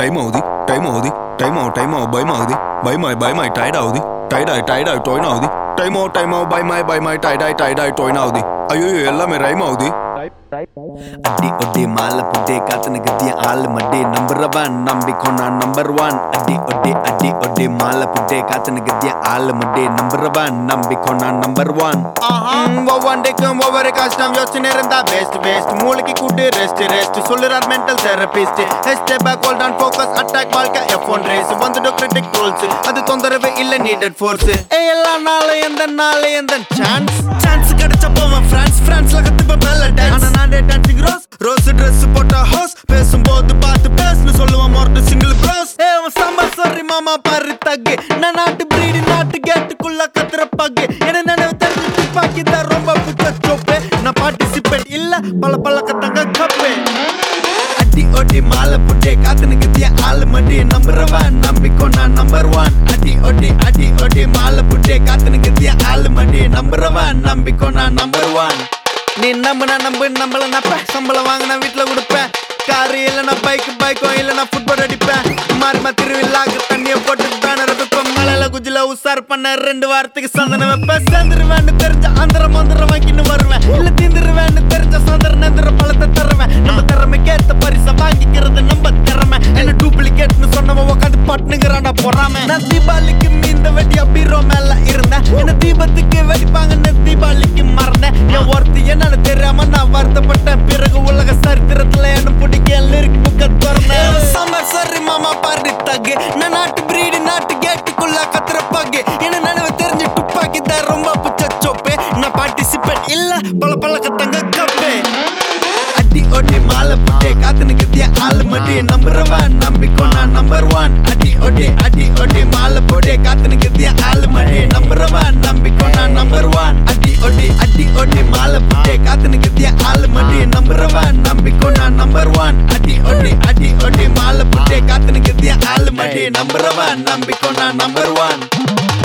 time out by my tied out toy now time out by my tied toy now ayo ellame rhyme avudi அடி ஒடி மாலை புட்டே காத்துன கத்திய ஆளு மடி நம்பர் ஒன் நம்பிக்கொண்டா நம்பர் ஒன் அடி ஒடி மாலை புட்டே காத்துன கத்திய ஆளு மடி நம்பர் ஒன் நம்பிக்கொண்டா நம்பர் ஒன் ஒவ்வொன்றைக்கும் ஒவ்வொரு கஷ்டம் யோசனை இருந்தா பெஸ்ட் மூளைக்கு கூட்டு ரெஸ்ட் சொல்லுறார் mental therapist step back hold on focus attack வாழ்க்கை F1 ரேஸ் வந்துட்டு கிரிட்டிக் ரூல்ஸ் அது தொந்தரவே இல்ல நீடட் ஃபோர்ஸ் எல்லா நாளே எந்த சான்ஸ் கிடைச்ச போவேன் பிரான்ஸ்ல கத்துப்ப மேல டான்ஸ் நானே டான்சிங் ரோஸ் Dress போட்ட ஹோஸ் பேசும்போது பார்த்து பேசுன்னு சொல்லுவான் மொரட்டு சிங்கிள் ப்ரோஸ் அவன் சம்மர் சாரி மாமா பாரு தக்கு நான் நாட்டு பிரீடு நாட்டு கேட்டுக்குள்ள கத்துற பக்கு என்ன நினைவு தெரிஞ்சு துப்பாக்கி தான் ரொம்ப புத்த சோப்பே நான் பார்ட்டிசிபேட் இல்ல பல கத்தங்க கப்பே அடி ஒடி மாலை புட்டே காத்துன கத்திய ஆளு மடி நம்பர் ஒன் நம்பிக்கொண்டா நம்பர் ஒன் அடி ஒடி மாலை புட்டே காத்துன கத்திய ஆளு மடி நம்பர் ஒன் நம்பிக்கொண்டா நம்பர் ஒன் நீ நம்புனா நம்மள நப்ப சம்பளம் வாங்கினா வீட்டுல கொடுப்பேன் காரு இல்லைன்னா பைக்கோ இல்லைன்னா ஃபுட்பால் அடிப்பேன் மாறிமா திருவிழாக்கு தண்ணியை போட்டு பேனர் வைப்பேன் மலையில குஜில உசார் பண்ண 2 வாரத்துக்கு சந்தனம் வைப்பேன் சேர்ந்துருவேன்னு தெரிஞ்ச அந்தரம் வாங்கின்னு வருவேன் இல்ல தீந்துருவேன்னு தெரிஞ்ச சந்தர நேந்திர பழத்தை தருவேன் நம்ம திறமைக்கேத்த பரிசை வாங்கிக்கிறது நம்ம திறமை என்ன டூப்ளிகேட்னு சொன்னவன் உட்காந்து பட்டுனுங்கிறானா போறாம நான் தீபாவளிக்கு மீந்த வெட்டியா பீரோ மேல இருந்தேன் என்ன தீபத்துக்கு வெடிப்பாங்கன்னு தீபாவளிக்கு மறந்தேன் என் ஒருத்தி என்னன்னு தெரியாம நான் வருத்தப்பட்டேன் பிறகு உலக சரித்திரத்துல என்ன பிடிக்க லிரிக் புக்க திறந்தேன் சம்மர் சரி மாமா பாரு தகு நான் நாட்டு பிரீடு நாட்டு கேட்டுக்குள்ள கத்துற பகு என்ன நினைவு தெரிஞ்சு துப்பாக்கி தான் ரொம்ப புச்ச சோப்பே நான் பார்ட்டிசிபேட் இல்ல பல கத்தங்க கப்பே அடி ஒடி மாலை புட்டே காத்துன கத்திய ஆளு மடி நம்பர் ஒன் நம்பிக்கொண்டா நம்பர் ஒன் அடி ஒடி மாலை புட்டே காத்துன கத்திய ஆளு மடி நம்பர் ஒன் நம்பிக்கொண்டா நம்பர் ஒன் அடி ஒடி மாலை புட்டே காத்துன கத்திய ஆளு மடி நம்பர் ஒன் நம்பிக்கொண்டா நம்பர் ஒன் அடி ஒடி மாலை புட்டே காத்துன கத்திய ஆளு மடி நம்பர் ஒன் நம்பிக்கொண்டா நம்பர் ஒன்